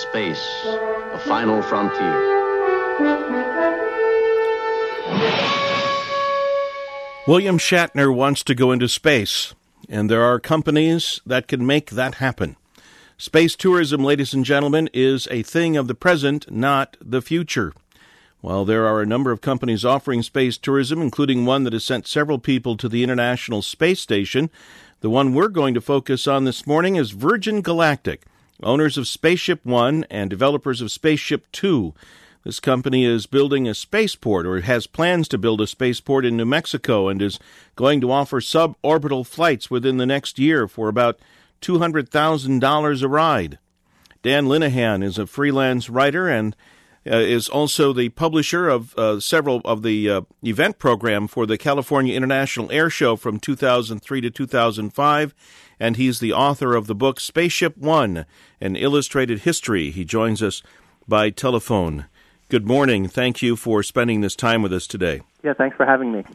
Space, the final frontier. William Shatner wants to go into space, and there are companies that can make that happen. Space tourism, ladies and gentlemen, is a thing of the present, not the future. While there are a number of companies offering space tourism, including one that has sent several people to the International Space Station, the one we're going to focus on this morning is Virgin Galactic, owners of Spaceship One and developers of Spaceship Two. This company is building a spaceport, or has plans to build a spaceport in New Mexico, and is going to offer suborbital flights within the next year for about $200,000 a ride. Dan Linehan is a freelance writer and is also the publisher of several of the event program for the California International Air Show from 2003 to 2005, and he's the author of the book Spaceship One, An Illustrated History. He joins us by telephone. Good morning. Thank you for spending this time with us today. Yeah, thanks for having me.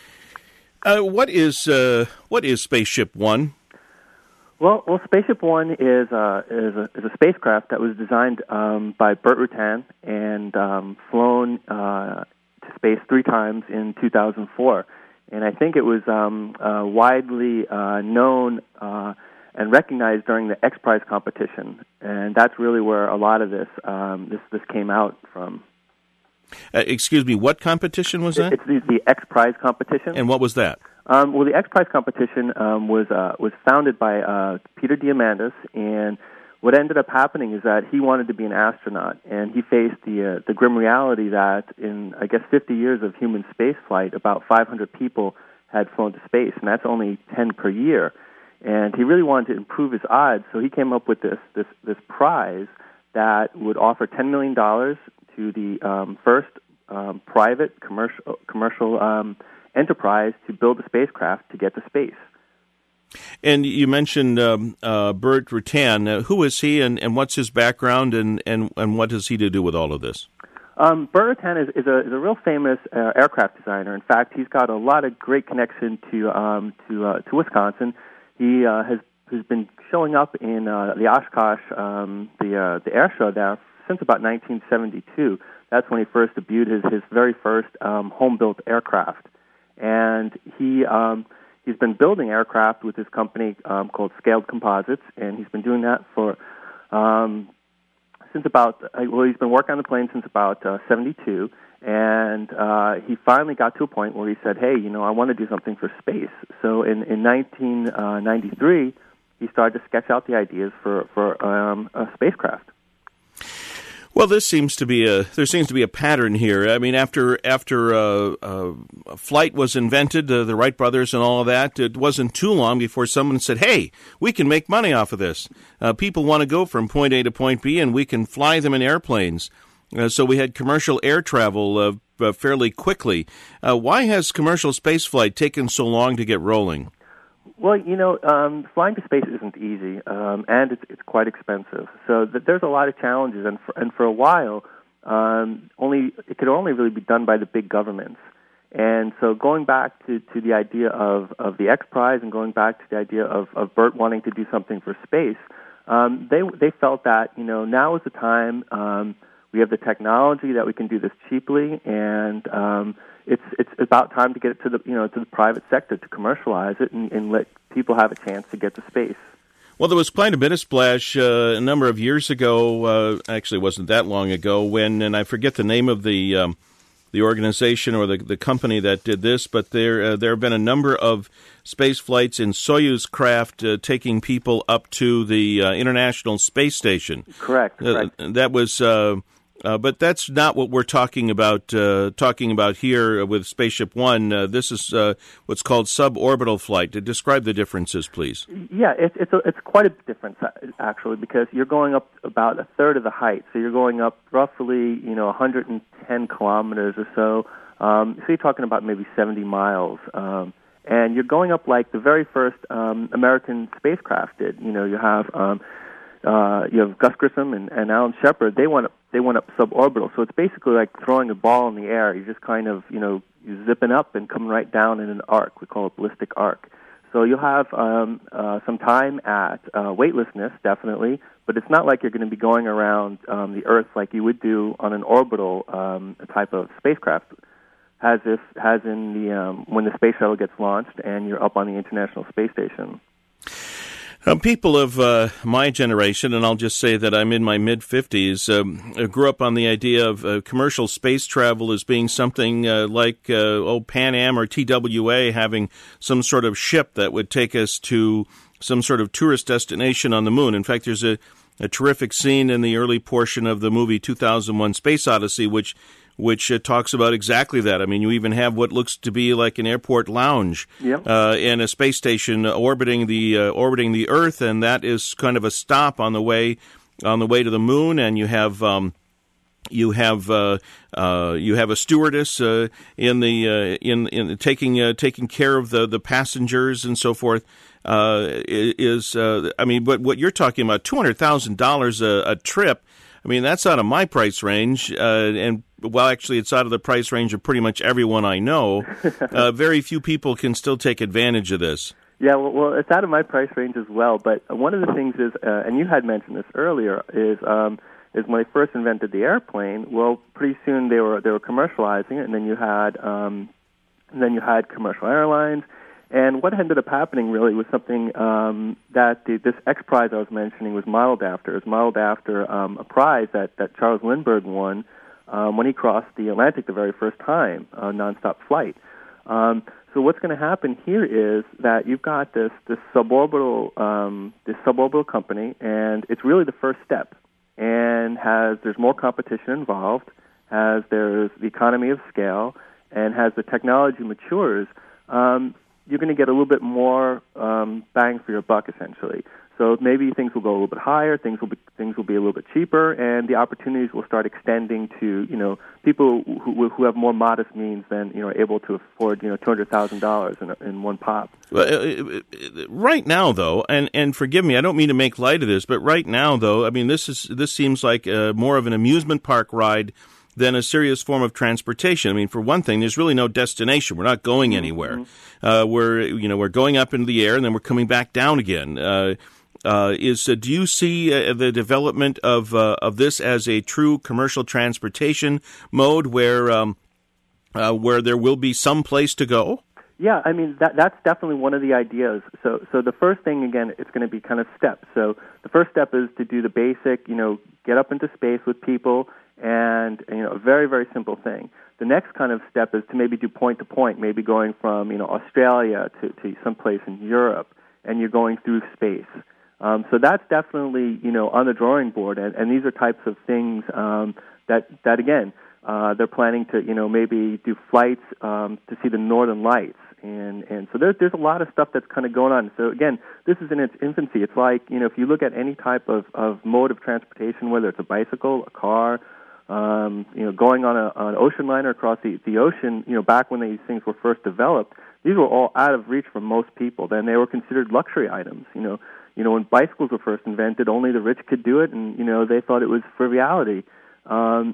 What is Spaceship One? Well, Spaceship One is a spacecraft that was designed by Burt Rutan and flown to space 3 times in 2004. And I think it was widely known and recognized during the X Prize competition, and that's really where a lot of this came out from. Excuse me, what competition was that? It's the X Prize competition. And what was that? Well, the X Prize competition was founded by Peter Diamandis, and what ended up happening is that he wanted to be an astronaut, and he faced the grim reality that in, I guess, 50 years of human spaceflight, about 500 people had flown to space, and that's only 10 per year. And he really wanted to improve his odds, so he came up with this prize that would offer $10 million to the first private commercial enterprise to build a spacecraft to get to space. And you mentioned Burt Rutan. Who is he, and what's his background, and what does he to do with all of this? Burt Rutan is a real famous aircraft designer. In fact, he's got a lot of great connection to Wisconsin. He has been showing up in the Oshkosh, the air show there, since about 1972. That's when he first debuted his very first home-built aircraft. And he's been building aircraft with his company called Scaled Composites, and he's been doing that for since about he's been working on the plane since about 72, and he finally got to a point where he said, "Hey, I want to do something for space." So in 1993, he started to sketch out the ideas for a spacecraft. Well, there seems to be a pattern here. I mean, after flight was invented, the Wright brothers and all of that, it wasn't too long before someone said, "Hey, we can make money off of this. People want to go from point A to point B, and we can fly them in airplanes." So we had commercial air travel fairly quickly. Why has commercial spaceflight taken so long to get rolling? Well, flying to space isn't easy, and it's quite expensive. So there's a lot of challenges, and for a while, it could only really be done by the big governments. And so going back to the idea of the X Prize, and going back to the idea of Burt wanting to do something for space, they felt that now is the time. We have the technology that we can do this cheaply, and it's about time to get it to the private sector to commercialize it and let people have a chance to get to space. Well, there was quite a bit of splash a number of years ago. Actually, it wasn't that long ago when, and I forget the name of the organization or the company that did this, but there have been a number of space flights in Soyuz craft taking people up to the International Space Station. Correct. That was. But that's not what we're talking about here with Spaceship One. This is what's called suborbital flight. Describe the differences, please. Yeah, it's quite a difference actually, because you're going up about a third of the height. So you're going up roughly 110 kilometers or so. So you're talking about maybe 70 miles. And you're going up like the very first American spacecraft did. You have Gus Grissom and Alan Shepard. They went up suborbital. So it's basically like throwing a ball in the air. You're just kind of you're zipping up and coming right down in an arc. We call it ballistic arc. So you'll have some time at weightlessness, definitely, but it's not like you're going to be going around the Earth like you would do on an orbital type of spacecraft, as in the when the space shuttle gets launched and you're up on the International Space Station. People of my generation, and I'll just say that I'm in my mid-50s, grew up on the idea of commercial space travel as being something like Pan Am or TWA having some sort of ship that would take us to some sort of tourist destination on the moon. In fact, there's a terrific scene in the early portion of the movie 2001 Space Odyssey, which talks about exactly that. I mean, you even have what looks to be like an airport lounge, and a space station orbiting the Earth, and that is kind of a stop on the way to the moon. And you have a stewardess in taking care of the passengers and so forth. But what you're talking about, $200,000 a trip. I mean, that's out of my price range, and actually, it's out of the price range of pretty much everyone I know. Very few people can still take advantage of this. Yeah, well, it's out of my price range as well. But one of the things is, and you had mentioned this earlier, is when they first invented the airplane. Well, pretty soon they were commercializing it, and then you had commercial airlines. And what ended up happening really was something that this X Prize I was mentioning was modeled after. It was modeled after a prize that Charles Lindbergh won when he crossed the Atlantic the very first time, a nonstop flight. So what's going to happen here is that you've got this suborbital company, and it's really the first step. And there's more competition involved, there's the economy of scale, and as the technology matures, you're going to get a little bit more bang for your buck, essentially. So maybe things will go a little bit higher, things will be a little bit cheaper, and the opportunities will start extending to people who have more modest means than able to afford $200,000 in one pop. Right now, though, and forgive me, I don't mean to make light of this, but right now, though, I mean this seems like more of an amusement park ride than a serious form of transportation. I mean, for one thing, there's really no destination. We're not going anywhere. We're going up into the air and then we're coming back down again. Do you see the development of this as a true commercial transportation mode where there will be some place to go? Yeah, I mean that's definitely one of the ideas. So the first thing, again, it's going to be kind of steps. So the first step is to do the basic, get up into space with people. And a very, very simple thing. The next kind of step is to maybe do point to point, maybe going from Australia to someplace in Europe, and you're going through space. So that's definitely on the drawing board, and these are types of things that again they're planning to maybe do flights to see the Northern Lights, and so there's a lot of stuff that's kind of going on. So again, this is in its infancy. It's like if you look at any type of mode of transportation, whether it's a bicycle, a car. Going on an ocean liner across the ocean, back when these things were first developed, these were all out of reach for most people. Then they were considered luxury items. When bicycles were first invented, only the rich could do it, and they thought it was frivolity. At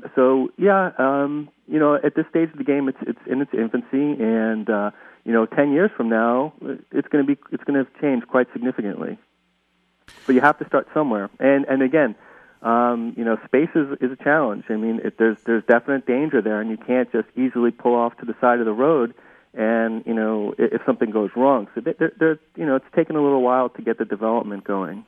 this stage of the game, it's in its infancy, and 10 years from now, it's going to change quite significantly. But you have to start somewhere, and again. Space is a challenge. I mean, there's definite danger there, and you can't just easily pull off to the side of the road, and if something goes wrong. So it's taken a little while to get the development going.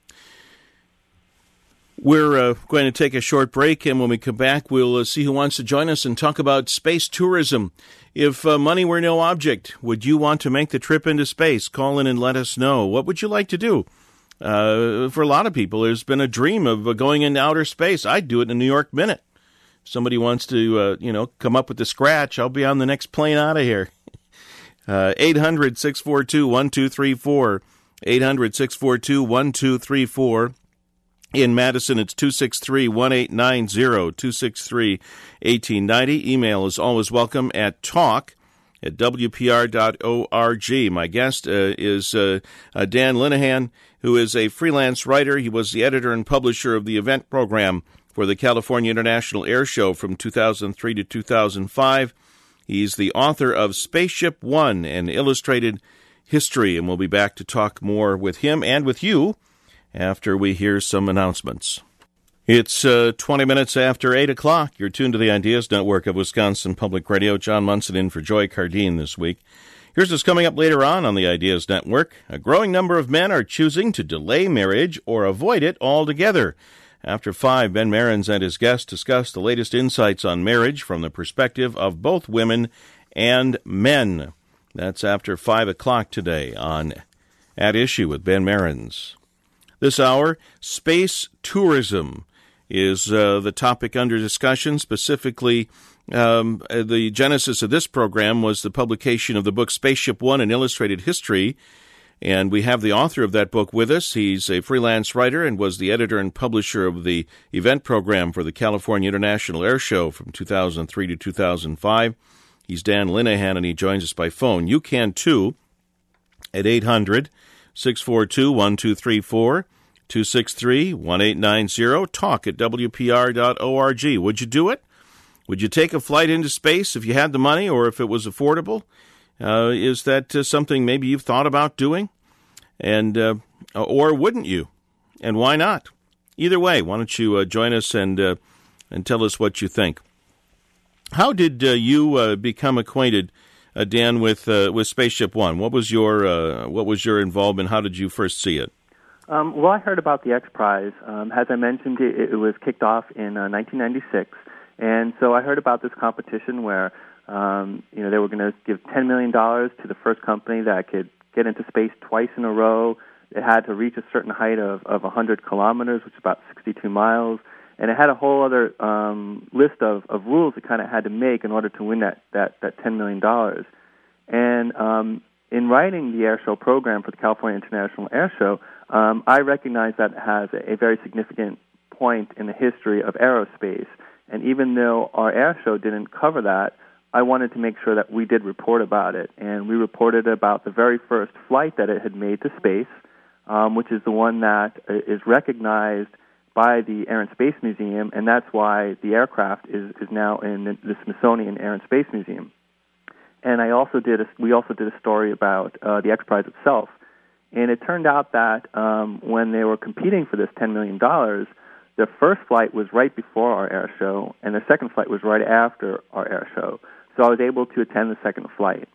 We're going to take a short break, and when we come back, we'll see who wants to join us and talk about space tourism. If money were no object, would you want to make the trip into space? Call in and let us know. What would you like to do? For a lot of people, there's been a dream of going into outer space. I'd do it in a New York minute. If somebody wants to, come up with the scratch, I'll be on the next plane out of here. 800-642-1234. 800-642-1234. In Madison, it's 263-1890, 263-1890. Email is always welcome at talk@wpr.org. My guest is Dan Linehan, who is a freelance writer. He was the editor and publisher of the event program for the California International Air Show from 2003 to 2005. He's the author of Spaceship One, an illustrated history, and we'll be back to talk more with him and with you after we hear some announcements. It's 20 minutes after 8 o'clock. You're tuned to the Ideas Network of Wisconsin Public Radio. John Munson in for Joy Cardine this week. Here's what's coming up later on the Ideas Network. A growing number of men are choosing to delay marriage or avoid it altogether. After 5, Ben Merens and his guests discuss the latest insights on marriage from the perspective of both women and men. That's after 5 o'clock today on At Issue with Ben Merens. This hour, space tourism is the topic under discussion. Specifically, the genesis of this program was the publication of the book Spaceship One, An Illustrated History, and we have the author of that book with us. He's a freelance writer and was the editor and publisher of the event program for the California International Air Show from 2003 to 2005. He's Dan Linehan, and he joins us by phone. You can, too, at 800-642-1234. 263-1890, talk at WPR.org. Would you do it? Would you take a flight into space if you had the money or if it was affordable? Is that something maybe you've thought about doing? And or wouldn't you? And why not? Either way, why don't you join us and tell us what you think. How did you become acquainted, Dan, with Spaceship One? What was your involvement? How did you first see it? Well, I heard about the X Prize. As I mentioned, it was kicked off in 1996, and so I heard about this competition where they were going to give $10 million to the first company that could get into space twice in a row. It had to reach a certain height of 100 kilometers, which is about 62 miles, and it had a whole other list of rules it kind of had to make in order to win that $10 million. And in writing the air show program for the California International Air Show, I recognize that has a very significant point in the history of aerospace. And even though our air show didn't cover that, I wanted to make sure that we did report about it. And we reported about the very first flight that it had made to space, which is the one that is recognized by the Air and Space Museum, and that's why the aircraft is now in the Smithsonian Air and Space Museum. And we also did a story about the X Prize itself. And it turned out that when they were competing for this $10 million, their first flight was right before our air show, and their second flight was right after our air show. So I was able to attend the second flight.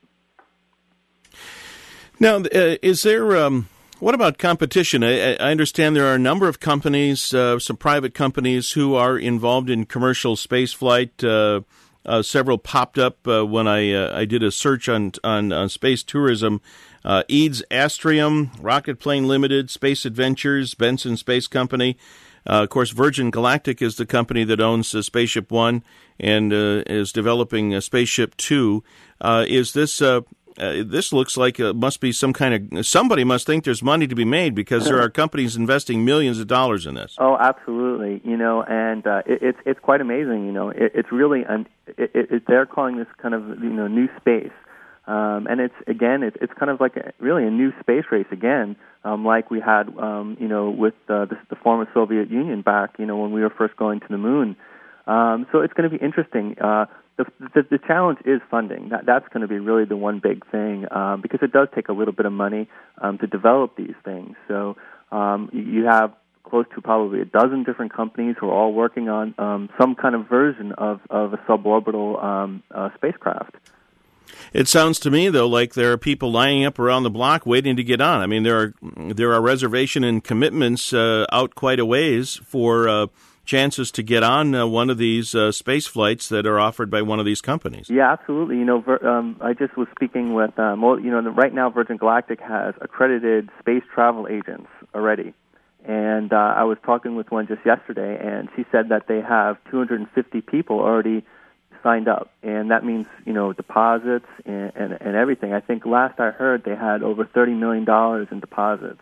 Now, is there, what about competition? I understand there are a number of companies, some private companies, who are involved in commercial space flight. Several popped up when I did a search on space tourism. Eads Astrium, Rocket Plane Limited, Space Adventures, Benson Space Company. Of course, Virgin Galactic is the company that owns Spaceship One and is developing Spaceship Two. Is this? This looks like it must be some kind of. Somebody must think there's money to be made because there are companies investing millions of dollars in this. Oh, absolutely. And it's quite amazing. It's really they're calling this kind of new space. And it's kind of like really a new space race again, like we had, with the former Soviet Union back, when we were first going to the moon. So it's going to be interesting. The challenge is funding. That's going to be really the one big thing, because it does take a little bit of money to develop these things. So you have close to probably a dozen different companies who are all working on some kind of version of a suborbital spacecraft. It sounds to me, though, like there are people lining up around the block waiting to get on. I mean, there are reservation and commitments out quite a ways for chances to get on one of these space flights that are offered by one of these companies. Yeah, absolutely. I just was speaking with, right now Virgin Galactic has accredited space travel agents already. And I was talking with one just yesterday, and she said that they have 250 people already signed up, and that means deposits and everything. I think last I heard they had over $30 million in deposits.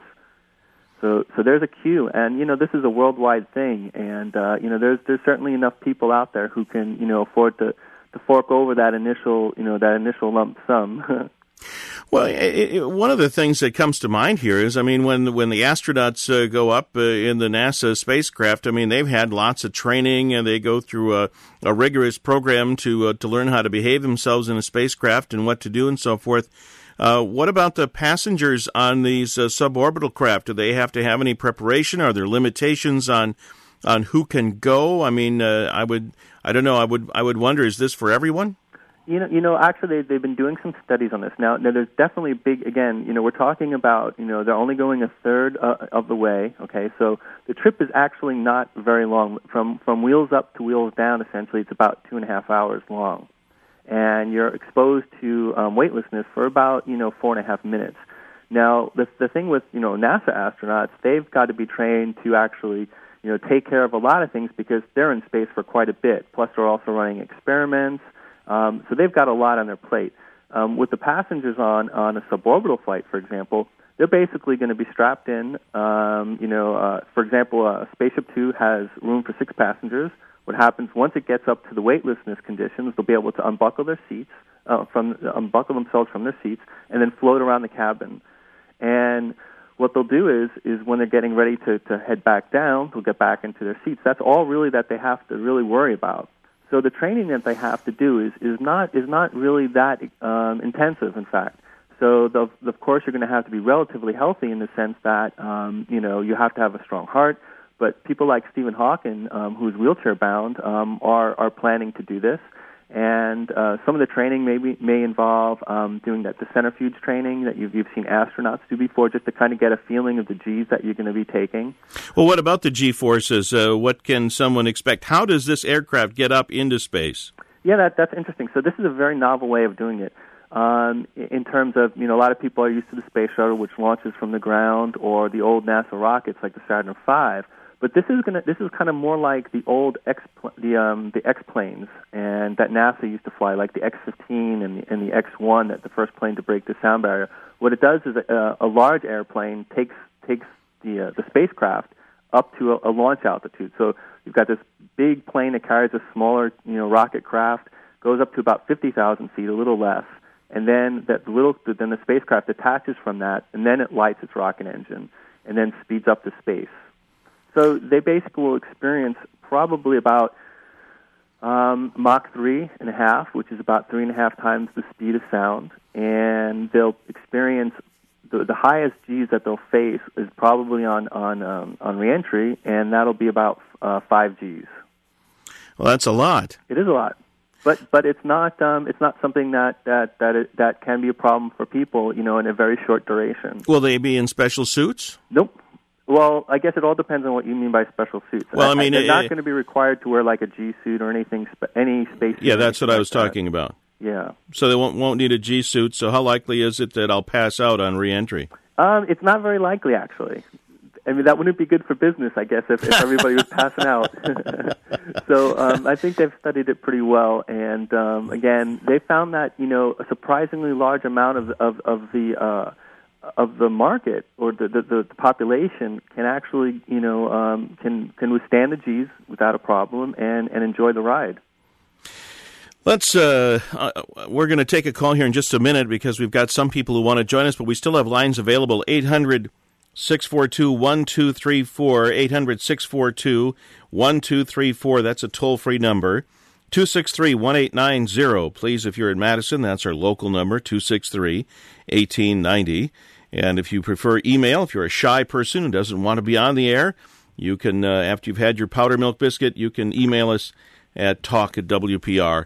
So there's a queue, and this is a worldwide thing, and there's certainly enough people out there who can afford to fork over that initial lump sum. Well, one of the things that comes to mind here is, I mean, when the astronauts go up in the NASA spacecraft, I mean, they've had lots of training, and they go through a rigorous program to learn how to behave themselves in a spacecraft and what to do and so forth. What about the passengers on these suborbital craft? Do they have to have any preparation? Are there limitations on who can go? I mean, I don't know. I would wonder, is this for everyone? Actually, they've been doing some studies on this. Now there's definitely big, again, we're talking about, they're only going a third of the way, okay? So the trip is actually not very long. From wheels up to wheels down, essentially, it's about 2.5 hours long. And you're exposed to weightlessness for about, 4.5 minutes. Now, the thing with, NASA astronauts, they've got to be trained to actually, take care of a lot of things because they're in space for quite a bit. Plus, they're also running experiments. So they've got a lot on their plate. With the passengers on a suborbital flight, for example, they're basically going to be strapped in. For example, Spaceship Two has room for 6 passengers. What happens once it gets up to the weightlessness conditions, they'll be able to unbuckle their seats, unbuckle themselves from their seats, and then float around the cabin. And what they'll do is when they're getting ready to head back down, they'll get back into their seats. That's all really that they have to really worry about. So the training that they have to do is not really that intensive, in fact. So of course you're going to have to be relatively healthy in the sense that you have to have a strong heart. But people like Stephen Hawking, who's wheelchair bound, are planning to do this. And some of the training may involve doing the centrifuge training that you've seen astronauts do before, just to kind of get a feeling of the G's that you're going to be taking. Well, what about the G-forces? What can someone expect? How does this aircraft get up into space? Yeah, that's interesting. So this is a very novel way of doing it. In terms of, a lot of people are used to the space shuttle, which launches from the ground, or the old NASA rockets like the Saturn V. But this is kind of more like the old the X-planes and that NASA used to fly, like the X-15 and the X-1, that the first plane to break the sound barrier. What it does is a large airplane takes the spacecraft up to a launch altitude. So you've got this big plane that carries a smaller rocket craft, goes up to about 50,000 feet, a little less, and then then the spacecraft detaches from that, and then it lights its rocket engine, and then speeds up to space. So they basically will experience probably about Mach 3.5, which is about 3.5 times the speed of sound, and they'll experience the highest G's that they'll face is probably on reentry, and that'll be about 5 G's. Well, that's a lot. It is a lot, but it's not something that can be a problem for people, in a very short duration. Will they be in special suits? Nope. Well, I guess it all depends on what you mean by special suits. Well, they're not going to be required to wear like a G suit or anything, any space suit. Yeah, that's what I was talking about. Yeah. So they won't need a G suit. So how likely is it that I'll pass out on reentry? It's not very likely, actually. I mean, that wouldn't be good for business, I guess, if everybody was passing out. So I think they've studied it pretty well, and again, they found that a surprisingly large amount of the market or the population can actually can withstand the G's without a problem and enjoy the ride. Let's we're going to take a call here in just a minute because we've got some people who want to join us, but we still have lines available. 800-642-1234, 800-642-1234. That's a toll-free number. 263-1890. Please, if you're in Madison, that's our local number, 263-1890. And if you prefer email, if you're a shy person who doesn't want to be on the air, you can, after you've had your powder milk biscuit, you can email us at talk@wpr.org.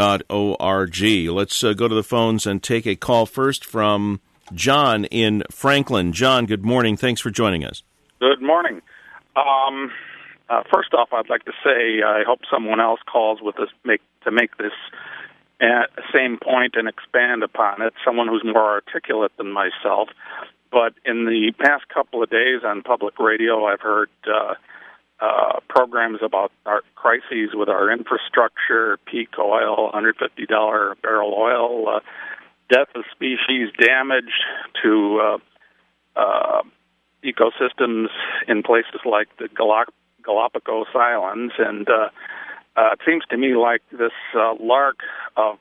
Let's go to the phones and take a call first from John in Franklin. John, good morning. Thanks for joining us. Good morning. First off, I'd like to say I hope someone else calls with us to make this same point and expand upon it, someone who's more articulate than myself. But in the past couple of days on public radio, I've heard programs about our crises with our infrastructure, peak oil, $150 a barrel oil, death of species, damage to ecosystems in places like the Galapagos Islands, and it seems to me like this lark of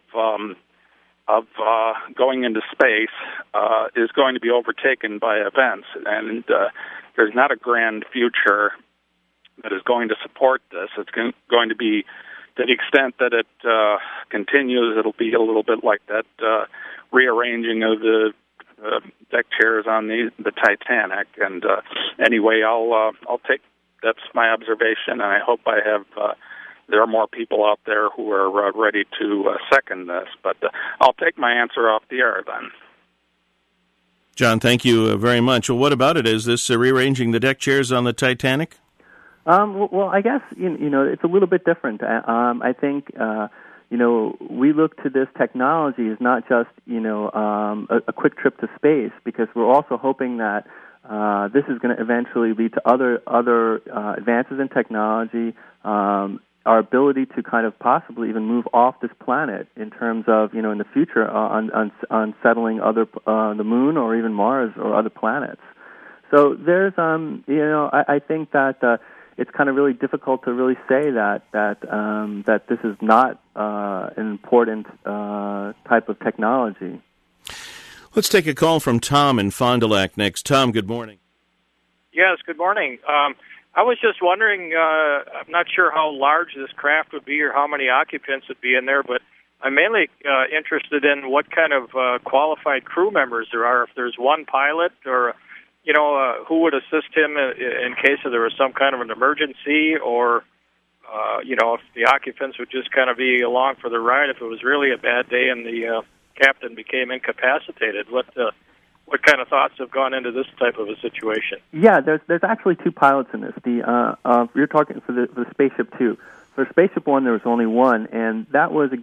going into space is going to be overtaken by events, and there's not a grand future that is going to support this. It's going to be, to the extent that it continues, it'll be a little bit like that rearranging of the deck chairs on the Titanic. And anyway, I'll take. That's my observation, and I hope I have. There are more people out there who are ready to second this, but I'll take my answer off the air then. John, thank you very much. Well, what about it? Is this rearranging the deck chairs on the Titanic? Well, I guess it's a little bit different. I think we look to this technology as not just a quick trip to space, because we're also hoping that this is going to eventually lead to other advances in technology. Our ability to kind of possibly even move off this planet in terms of, in the future on settling the moon or even Mars or other planets. So there's, I think that it's kind of really difficult to really say that this is not an important type of technology. Let's take a call from Tom in Fond du Lac next. Tom, good morning. Yes, good morning. I was just wondering, I'm not sure how large this craft would be or how many occupants would be in there, but I'm mainly interested in what kind of qualified crew members there are. If there's one pilot or, who would assist him in case there was some kind of an emergency, or, if the occupants would just kind of be along for the ride if it was really a bad day and the captain became incapacitated. What kind of thoughts have gone into this type of a situation? Yeah, there's actually two pilots in this. You're talking for the Spaceship 2. For Spaceship 1, there was only one, and that was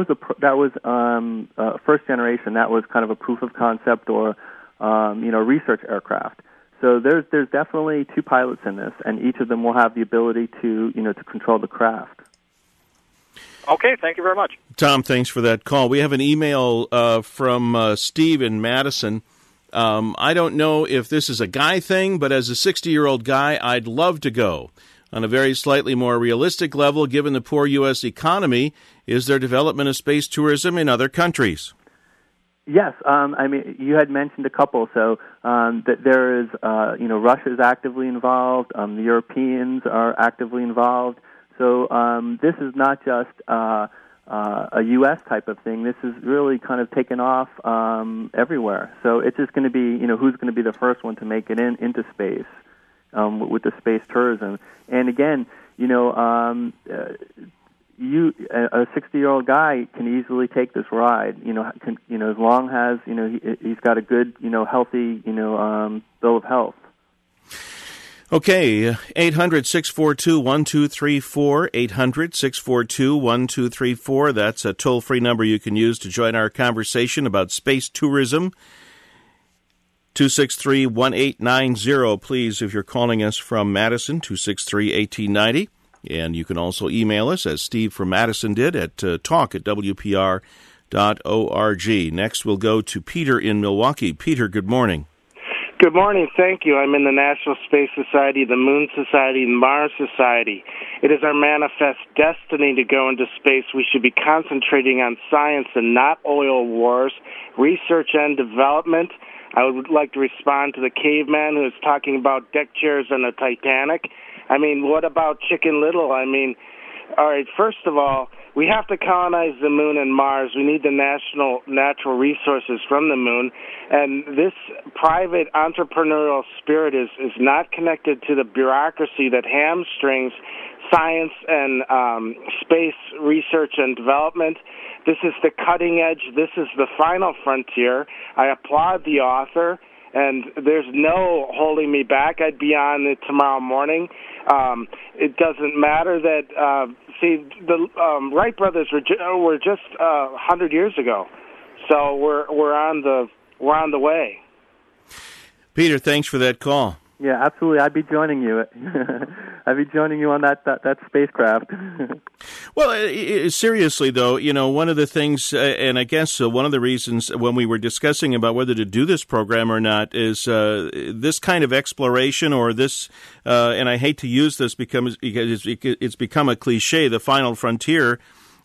first generation. That was kind of a proof of concept or research aircraft. So there's definitely two pilots in this, and each of them will have the ability to control the craft. Okay, thank you very much. Tom, thanks for that call. We have an email from Steve in Madison. I don't know if this is a guy thing, but as a 60-year-old guy, I'd love to go. On a very slightly more realistic level, given the poor U.S. economy, is there development of space tourism in other countries? Yes, you had mentioned a couple. So that there is, Russia is actively involved. The Europeans are actively involved. So this is not just a U.S. type of thing. This is really kind of taken off everywhere. So it's just going to be, who's going to be the first one to make it into space with the space tourism. And again, a 60-year-old guy can easily take this ride. As long as he's got a good, healthy, bill of health. Okay, 800-642-1234, 800-642-1234. That's a toll-free number you can use to join our conversation about space tourism. 263-1890, please, if you're calling us from Madison, 263-1890. And you can also email us, as Steve from Madison did, at talk@wpr.org. Next, we'll go to Peter in Milwaukee. Peter, good morning. Good morning. Thank you. I'm in the National Space Society, the Moon Society, and Mars Society. It is our manifest destiny to go into space. We should be concentrating on science and not oil wars, research and development. I would like to respond to the caveman who is talking about deck chairs on the Titanic. What about Chicken Little? All right, first of all, we have to colonize the moon and Mars. We need the natural resources from the moon. And this private entrepreneurial spirit is not connected to the bureaucracy that hamstrings science and space research and development. This is the cutting edge. This is the final frontier. I applaud the author, and there's no holding me back. I'd be on it tomorrow morning. It doesn't matter that, the Wright brothers were just 100 years ago, so we're on the way. Peter, thanks for that call. Yeah, absolutely. I'd be joining you. I'd be joining you on that spacecraft. Well, seriously, though, one of the things, and I guess one of the reasons when we were discussing about whether to do this program or not is this kind of exploration or this, and I hate to use this because it's become a cliche, the final frontier.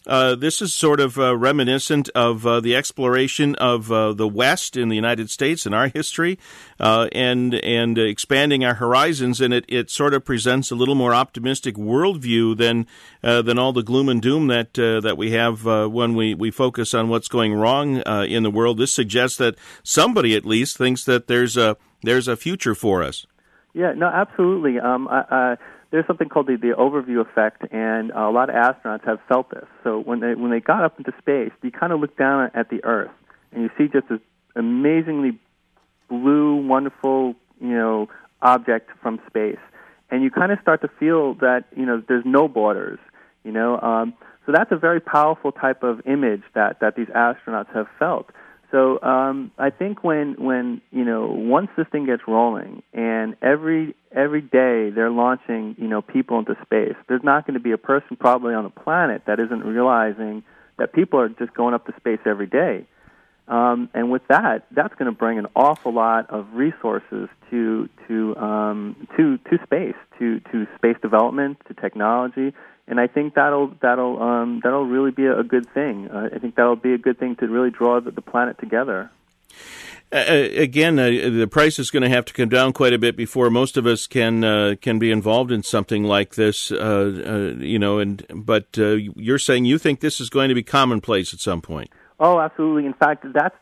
This is sort of reminiscent of the exploration of the West in the United States in our history, and expanding our horizons. And it sort of presents a little more optimistic worldview than all the gloom and doom that we have when we focus on what's going wrong in the world. This suggests that somebody at least thinks that there's a future for us. Yeah, no, absolutely. There's something called the overview effect, and a lot of astronauts have felt this. So when they got up into space, you kind of look down at the Earth, and you see just this amazingly blue, wonderful, object from space, and you kind of start to feel that there's no borders. So that's a very powerful type of image that these astronauts have felt. So I think when once this thing gets rolling, and every day they're launching people into space, there's not going to be a person probably on the planet that isn't realizing that people are just going up to space every day, and with that's going to bring an awful lot of resources to space, to space development, to technology. And I think that'll really be a good thing. I think that'll be a good thing to really draw the planet together. Again, the price is going to have to come down quite a bit before most of us can be involved in something like this. But you're saying you think this is going to be commonplace at some point. Oh, absolutely. In fact, that's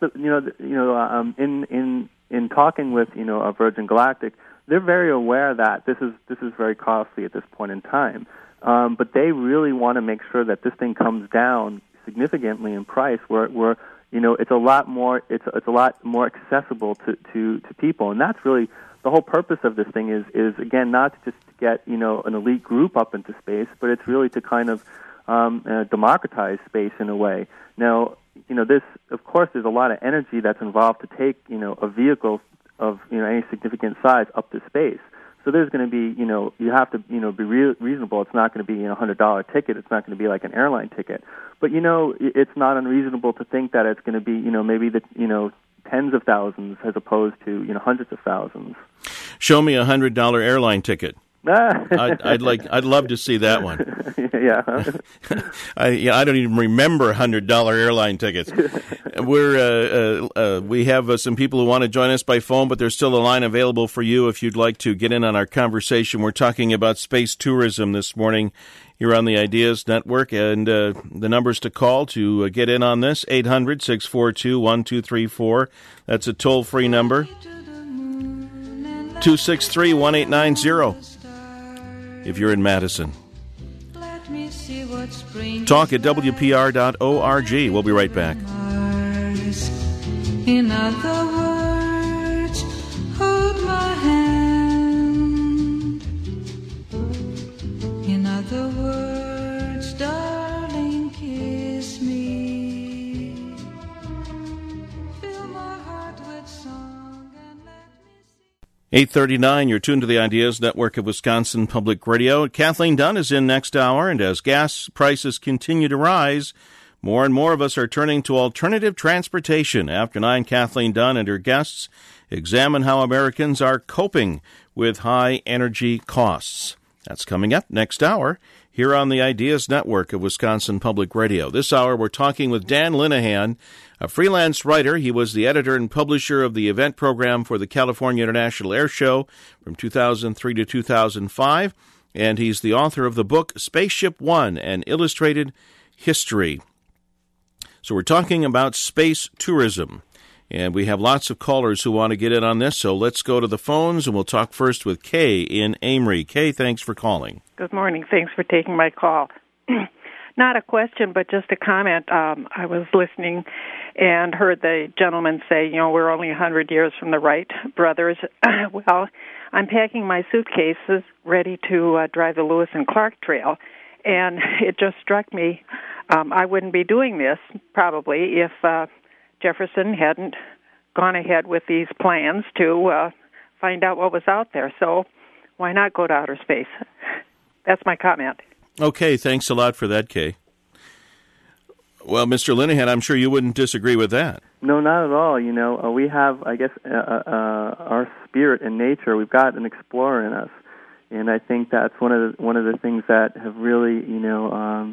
in talking with Virgin Galactic, they're very aware that this is very costly at this point in time. But they really want to make sure that this thing comes down significantly in price, where it's a lot more accessible to people, and that's really the whole purpose of this thing is again not just to get an elite group up into space, but it's really to kind of democratize space in a way. Now, this, of course, there's a lot of energy that's involved to take a vehicle of any significant size up to space. So there's going to be, you have to, be reasonable. It's not going to be a $100 ticket. It's not going to be like an airline ticket. But, it's not unreasonable to think that it's going to be, maybe the, tens of thousands as opposed to, hundreds of thousands. Show me a $100 airline ticket. I'd love to see that one. Yeah. I don't even remember $100 airline tickets. We have some people who want to join us by phone, but there's still a line available for you if you'd like to get in on our conversation. We're talking about space tourism this morning here on the Ideas Network, and the numbers to call to get in on this, 800-642-1234. That's a toll-free number. 263-1890 if you're in Madison. Talk at WPR.org. We'll be right back. In other words, hold my hand. In other words, darling, kiss me. Fill my heart with song and let me sing. 8:39, you're tuned to the Ideas Network of Wisconsin Public Radio. Kathleen Dunn is in next hour, and as gas prices continue to rise, more and more of us are turning to alternative transportation. After 9, Kathleen Dunn and her guests examine how Americans are coping with high energy costs. That's coming up next hour here on the Ideas Network of Wisconsin Public Radio. This hour, we're talking with Dan Linehan, a freelance writer. He was the editor and publisher of the event program for the California International Air Show from 2003 to 2005, and he's the author of the book Spaceship One, An Illustrated History. So we're talking about space tourism, and we have lots of callers who want to get in on this, so let's go to the phones, and we'll talk first with Kay in Amory. Kay, thanks for calling. Good morning. Thanks for taking my call. Not a question, but just a comment. I was listening and heard the gentleman say, we're only 100 years from the Wright brothers. Well, I'm packing my suitcases ready to drive the Lewis and Clark Trail, and it just struck me, I wouldn't be doing this probably if Jefferson hadn't gone ahead with these plans to find out what was out there. So why not go to outer space? That's my comment. Okay, thanks a lot for that, Kay. Well, Mr. Linehan, I'm sure you wouldn't disagree with that. No, not at all. We have, I guess, our spirit in nature. We've got an explorer in us, and I think that's one of the things that have really,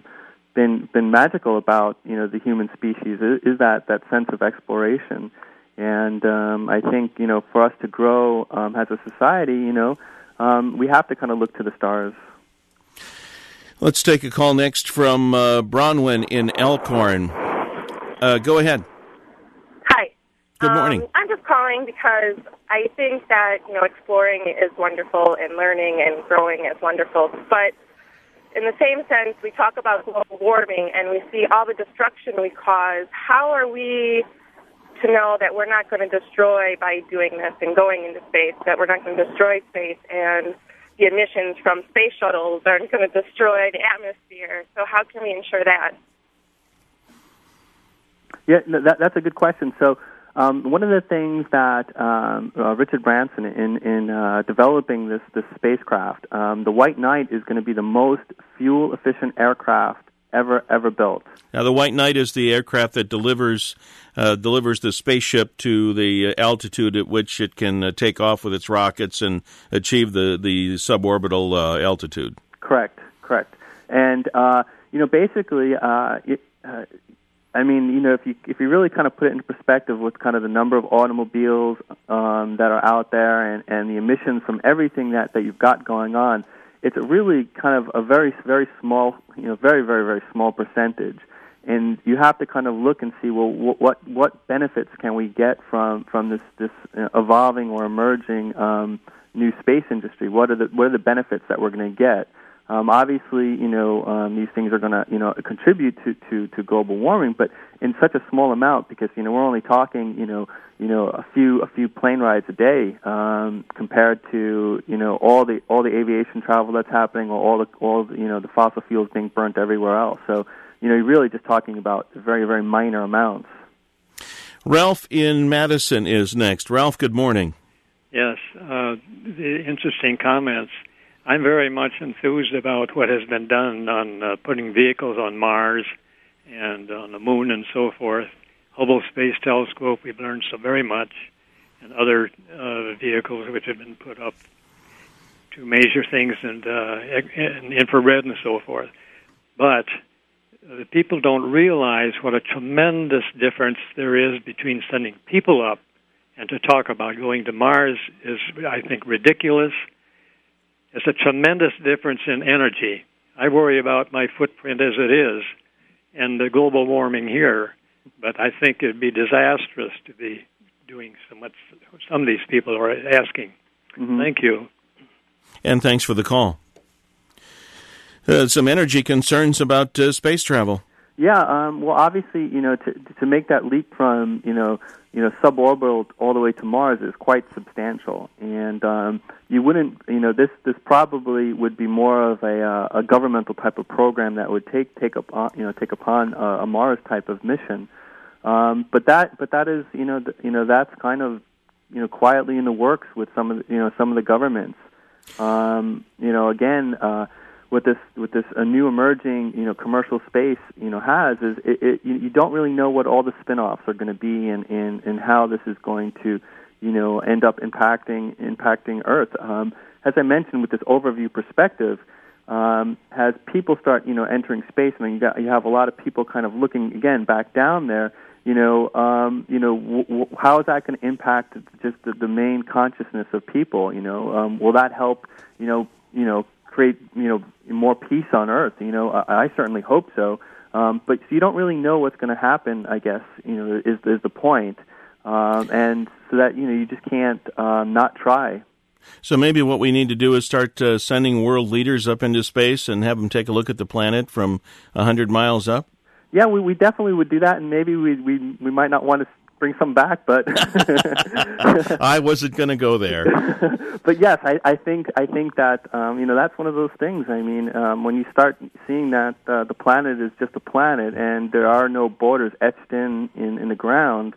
been magical about the human species is that sense of exploration. And I think for us to grow as a society, we have to kind of look to the stars. Let's take a call next from Bronwyn in Elkhorn. Go ahead. Hi. Good morning. I'm just calling because I think that exploring is wonderful and learning and growing is wonderful, but in the same sense, we talk about global warming and we see all the destruction we cause. How are we to know that we're not going to destroy by doing this and going into space, that we're not going to destroy space and the emissions from space shuttles aren't going to destroy the atmosphere? So how can we ensure that? Yeah, that's a good question. So one of the things that Richard Branson, in developing this spacecraft, the White Knight is going to be the most fuel-efficient aircraft ever built. Now, the White Knight is the aircraft that delivers the spaceship to the altitude at which it can take off with its rockets and achieve the suborbital altitude. Correct. And basically, if you really kind of put it into perspective with kind of the number of automobiles that are out there and the emissions from everything that you've got going on, it's really kind of a very, very small, very, very, very small percentage. And you have to kind of look and see, well, what benefits can we get from this evolving or emerging new space industry? What are the benefits that we're going to get? Obviously, these things are going to, contribute to global warming, but in such a small amount because we're only talking, a few plane rides a day compared to all the aviation travel that's happening, or all the fossil fuels being burnt everywhere else. So you're really just talking about very, very minor amounts. Ralph in Madison is next. Ralph, good morning. Yes, the interesting comments. I'm very much enthused about what has been done on putting vehicles on Mars and on the Moon and so forth. Hubble Space Telescope, we've learned so very much, and other vehicles which have been put up to measure things and infrared and so forth. But the people don't realize what a tremendous difference there is between sending people up and to talk about going to Mars is, I think, ridiculous. It's a tremendous difference in energy. I worry about my footprint as it is and the global warming here, but I think it would be disastrous to be doing so much some of these people are asking. Mm-hmm. Thank you. And thanks for the call. Some energy concerns about space travel. Yeah, well, obviously, to make that leap from, suborbital all the way to Mars is quite substantial. And you wouldn't, this probably would be more of a governmental type of program that would take upon a Mars type of mission. But that is, that's kind of, quietly in the works with some of the governments. What this a new emerging commercial space has is you don't really know what all the spin-offs are going to be and how this is going to end up impacting Earth. As I mentioned, with this overview perspective, as people start entering space, I mean you have a lot of people kind of looking again back down there. How is that going to impact just the main consciousness of people? Will that help create more peace on Earth? I certainly hope so. But you don't really know what's going to happen, I guess, is the point. And so that, you just can't not try. So maybe what we need to do is start sending world leaders up into space and have them take a look at the planet from 100 miles up? Yeah, we definitely would do that, and maybe we might not want to bring some back, but I wasn't going to go there. But yes, I think that that's one of those things. I mean, when you start seeing that the planet is just a planet and there are no borders etched in the ground,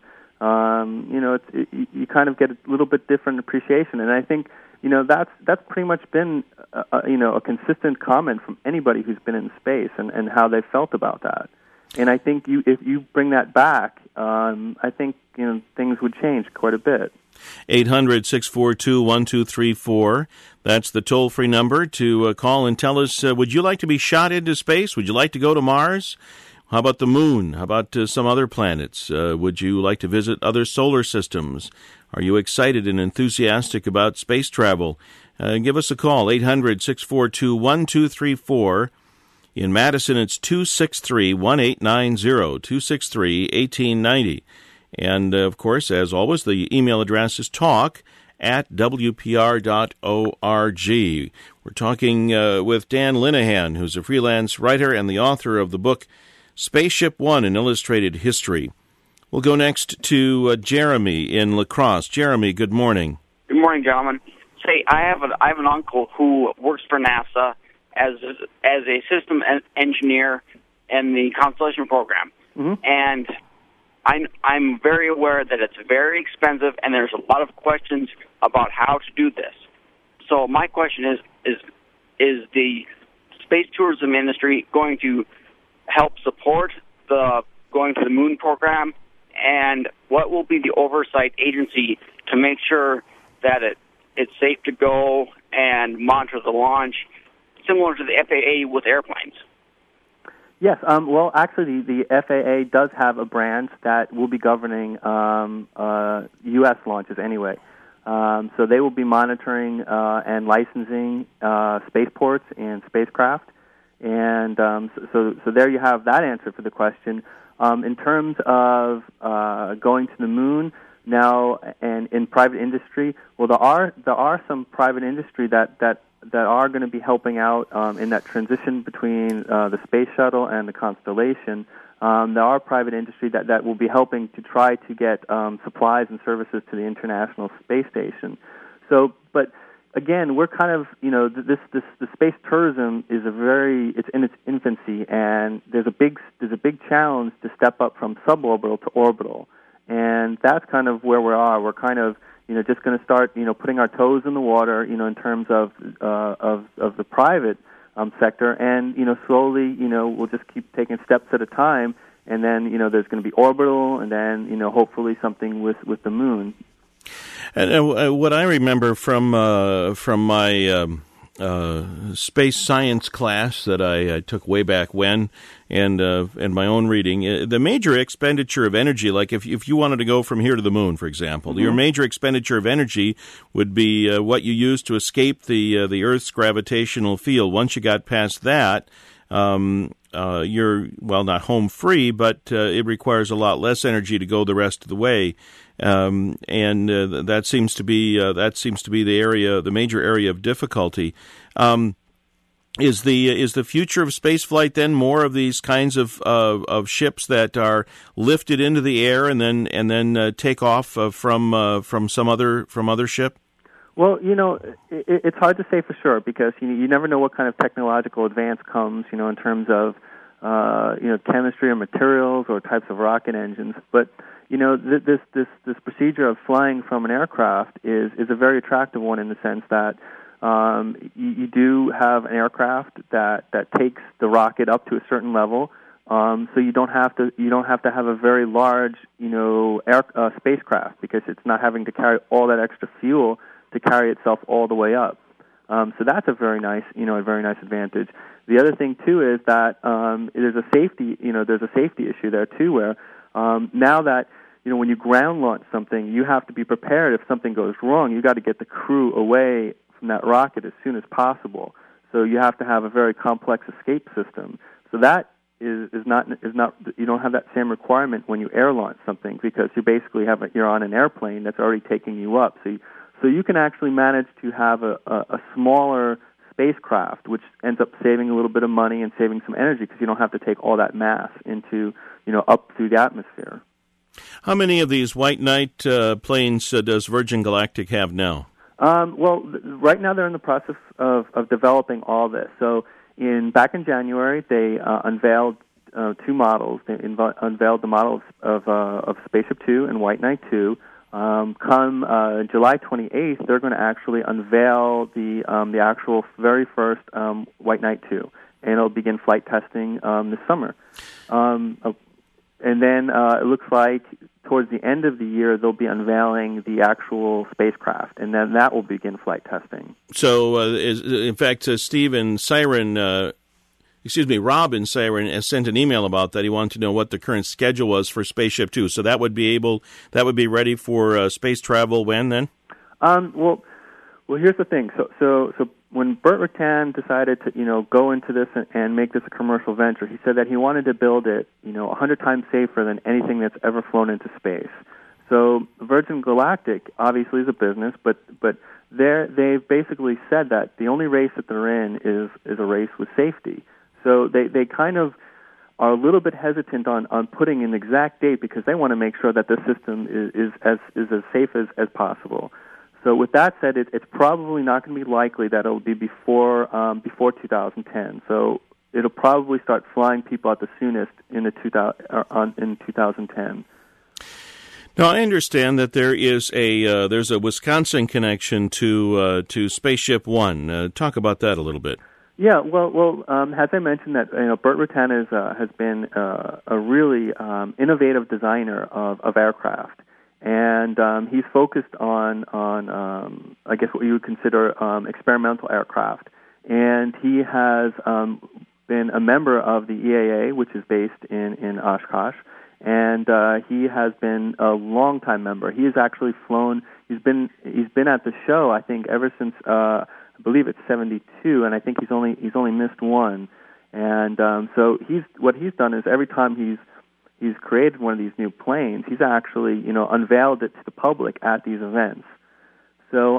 you kind of get a little bit different appreciation. And I think that's pretty much been a consistent comment from anybody who's been in space and how they felt about that. And I think if you bring that back, I think things would change quite a bit. 800-642-1234. That's the toll-free number to call and tell us, would you like to be shot into space? Would you like to go to Mars? How about the moon? How about some other planets? Would you like to visit other solar systems? Are you excited and enthusiastic about space travel? Give us a call, 800-642-1234. In Madison, it's 263-1890, 263-1890. And, of course, as always, the email address is talk@wpr.org. We're talking with Dan Linehan, who's a freelance writer and the author of the book Spaceship One, An Illustrated History. We'll go next to Jeremy in La Crosse. Jeremy, good morning. Good morning, gentlemen. Say, I have an uncle who works for NASA as a system engineer in the Constellation program, and I'm very aware that it's very expensive, and there's a lot of questions about how to do this. So my question is the space tourism industry going to help support the going to the moon program, and what will be the oversight agency to make sure that it's safe to go and monitor the launch, similar to the FAA with airplanes? Yes. Well, actually, the FAA does have a branch that will be governing U.S. launches anyway. So they will be monitoring and licensing spaceports and spacecraft. And so there you have that answer for the question. In terms of going to the moon now and in private industry, well, there are some private industry that are going to be helping out in that transition between the space shuttle and the Constellation. There are private industry that will be helping to try to get supplies and services to the International Space Station. So, but again, we're kind of, the space tourism is it's in its infancy, and there's a big challenge to step up from suborbital to orbital, and that's kind of where we are. We're kind of just going to start, putting our toes in the water, in terms of the private sector, and slowly, we'll just keep taking steps at a time, and then there's going to be orbital, and then hopefully something with the moon. And what I remember from my space science class that I took way back when, and my own reading, the major expenditure of energy, like if you wanted to go from here to the moon, for example, your major expenditure of energy would be what you use to escape the Earth's gravitational field. Once you got past that, you're, well, not home free, but it requires a lot less energy to go the rest of the way. And that seems to be the major area of difficulty. Is the future of spaceflight then more of these kinds of ships that are lifted into the air and then take off from some other ship? Well, it's hard to say for sure because you never know what kind of technological advance comes, in terms of chemistry or materials or types of rocket engines. But this procedure of flying from an aircraft is a very attractive one in the sense that you do have an aircraft that takes the rocket up to a certain level. So you don't have to have a very large spacecraft because it's not having to carry all that extra fuel to carry itself all the way up. So that's a very nice advantage. The other thing too is that there's a safety issue there too, where now that when you ground launch something, you have to be prepared if something goes wrong. You got to get the crew away from that rocket as soon as possible. So you have to have a very complex escape system. So that is not you don't have that same requirement when you air launch something because you basically you're on an airplane that's already taking you up. So you can actually manage to have a smaller spacecraft, which ends up saving a little bit of money and saving some energy because you don't have to take all that mass into up through the atmosphere. How many of these White Knight planes does Virgin Galactic have now? Well, right now they're in the process of developing all this. So back in January, they unveiled two models. They unveiled the model of Spaceship Two and White Knight 2. Come July 28th, they're going to actually unveil the actual very first White Knight 2, and it'll begin flight testing this summer. And then it looks like towards the end of the year, they'll be unveiling the actual spacecraft, and then that will begin flight testing. So, in fact, Rob in Siren has sent an email about that. He wanted to know what the current schedule was for Spaceship Two. So that would be ready for space travel when then? Well, here's the thing. So when Burt Rutan decided to, go into this and make this a commercial venture, he said that he wanted to build it, 100 times safer than anything that's ever flown into space. So Virgin Galactic obviously is a business, but they've basically said that the only race that they're in is a race with safety. So they kind of are a little bit hesitant on putting an exact date because they want to make sure that the system is as safe as possible. So with that said, it's probably not going to be likely that it'll be before 2010. So it'll probably start flying people out the soonest in 2010. Now I understand that there's a Wisconsin connection to Spaceship One. Talk about that a little bit. Yeah, well, as I mentioned, that Burt Rutan has been a really innovative designer of aircraft. And he's focused on I guess what you would consider experimental aircraft. And he has been a member of the EAA, which is based in Oshkosh. And he has been a long-time member. He has actually flown. He's been at the show, I think, ever since I believe it's 72, and I think he's only missed one. And so what he's done is every time he's created one of these new planes, he's actually, unveiled it to the public at these events. So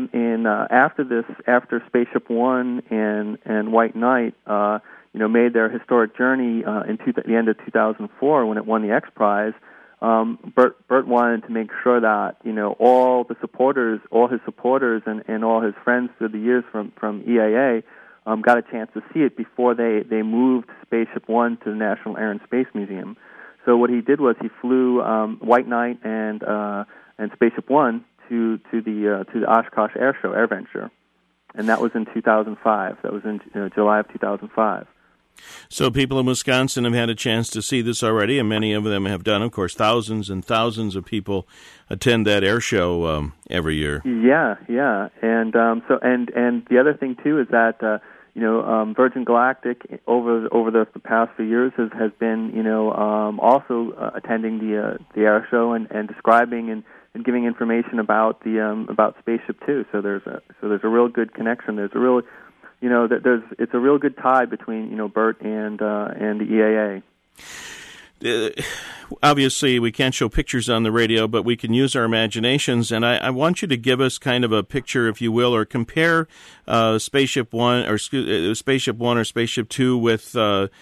after Spaceship One and White Knight, made their historic journey in the end of 2004 when it won the X Prize, Burt wanted to make sure that, all his supporters and all his friends through the years from EAA got a chance to see it before they moved Spaceship One to the National Air and Space Museum. So what he did was he flew White Knight and Spaceship One to the Oshkosh Air Show, AirVenture, and that was in 2005. That was in July of 2005. So people in Wisconsin have had a chance to see this already, and many of them have done. Of course, thousands and thousands of people attend that air show every year. Yeah, and the other thing too is that Virgin Galactic over the past few years has been also attending the air show and describing and giving information about about Spaceship Two. So there's a real good connection. There's a real it's a real good tie between Burt and the EAA. Obviously, we can't show pictures on the radio, but we can use our imaginations. And I want you to give us kind of a picture, if you will, or compare Spaceship One or Spaceship Two with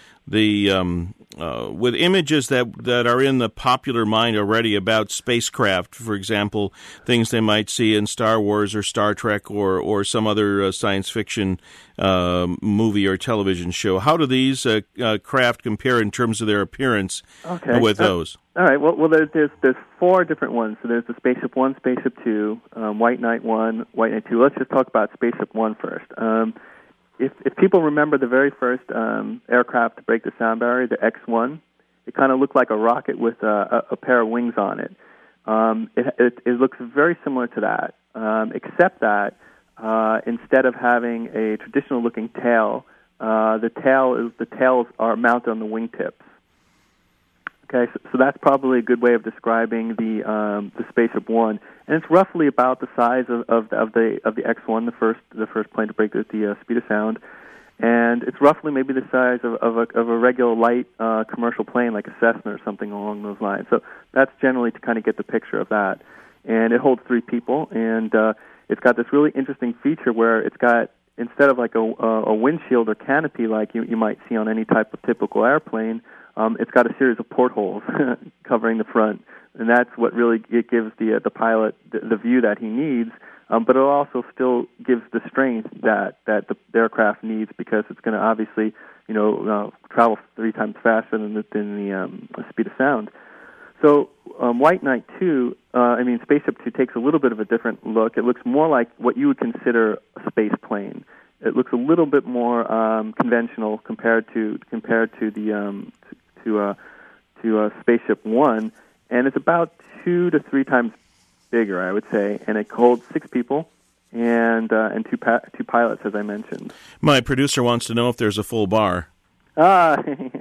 with images that are in the popular mind already about spacecraft. For example, things they might see in Star Wars or Star Trek or some other science fiction movie or television show. How do these craft compare in terms of their appearance with those? All right. Well, there's four different ones. So there's the Spaceship One, Spaceship Two, White Knight One, White Knight Two. Let's just talk about Spaceship One first. If people remember the very first aircraft to break the sound barrier, the X-1, it kind of looked like a rocket with a pair of wings on it. It looks very similar to that, except that instead of having a traditional-looking tail, the tails are mounted on the wingtips. Okay, so that's probably a good way of describing the Spaceship One, and it's roughly about the size of the X-1, the first plane to break the speed of sound, and it's roughly maybe the size of a regular light commercial plane like a Cessna or something along those lines. So that's generally to kind of get the picture of that, and it holds 3 people, and it's got this really interesting feature where it's got, instead of like a windshield or canopy like you might see on any type of typical airplane. It's got a series of portholes covering the front, and that's what really it gives the pilot the view that he needs. But it also still gives the strength that the aircraft needs, because it's going to obviously travel 3 times faster than the speed of sound. So White Knight 2, Spaceship 2 takes a little bit of a different look. It looks more like what you would consider a space plane. It looks a little bit more conventional compared to Spaceship One, and it's about 2 to 3 times bigger, I would say, and it holds 6 people and two pilots, as I mentioned. My producer wants to know if there's a full bar. Well,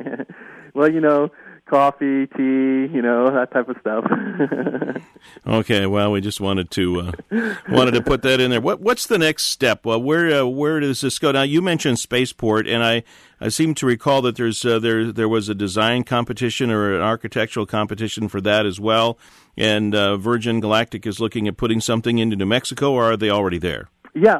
coffee, tea, that type of stuff. Okay, well, we just wanted to put that in there. What's the next step? Well, where does this go? Now, you mentioned spaceport, and I seem to recall that there was a design competition or an architectural competition for that as well. And Virgin Galactic is looking at putting something into New Mexico, or are they already there? Yeah,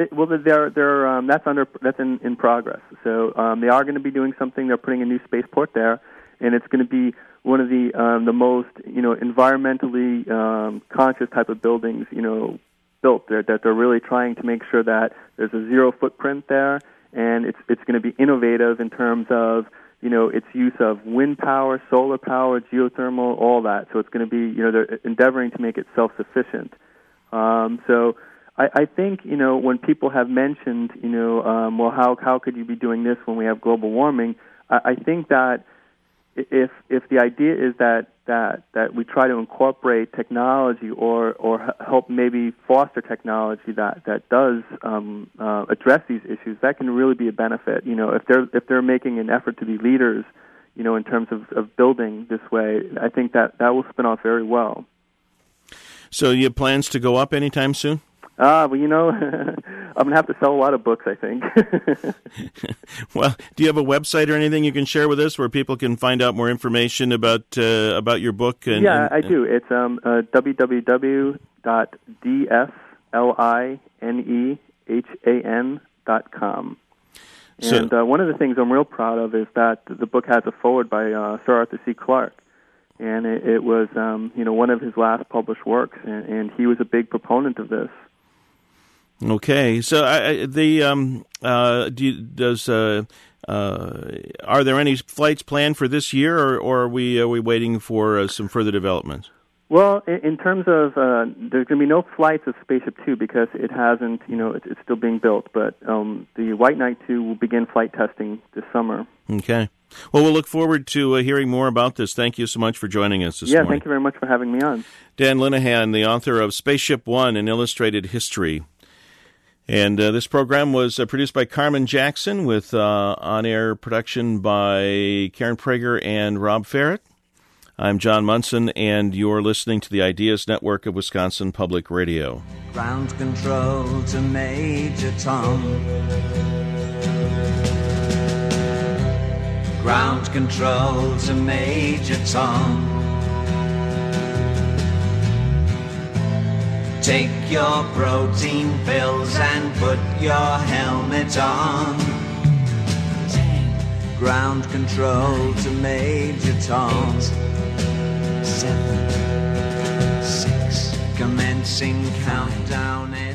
that's in progress. So they are going to be doing something. They're putting a new spaceport there, and it's going to be one of the most environmentally conscious type of buildings built there. That they're really trying to make sure that there's a zero footprint there, and it's going to be innovative in terms of its use of wind power, solar power, geothermal, all that. So it's going to be they're endeavoring to make it self-sufficient. So I think when people have mentioned well, how could you be doing this when we have global warming? I think that if the idea is that we try to incorporate technology or help maybe foster technology that does address these issues, that can really be a benefit. If they're making an effort to be leaders, in terms of building this way, I think that will spin off very well. So you have plans to go up anytime soon? Well, I'm going to have to sell a lot of books, I think. Well, do you have a website or anything you can share with us where people can find out more information about your book? I do. It's www.dslinehan.com. And one of the things I'm real proud of is that the book has a foreword by Sir Arthur C. Clarke. And it was, one of his last published works, and he was a big proponent of this. Okay, so are there any flights planned for this year, or are we waiting for some further developments? Well, in terms of there's going to be no flights of Spaceship Two because it hasn't, it's still being built. But the White Knight 2 will begin flight testing this summer. Okay. Well, we'll look forward to hearing more about this. Thank you so much for joining us this morning. Yeah, thank you very much for having me on. Dan Linehan, the author of Spaceship One, An Illustrated History. And this program was produced by Carmen Jackson with on-air production by Karen Prager and Rob Ferret. I'm John Munson, and you're listening to the Ideas Network of Wisconsin Public Radio. Ground control to Major Tom. Ground control to Major Tom. Take your protein pills and put your helmet on. 10. Ground control to Major Tom. 8, 7, 6. Commencing countdown.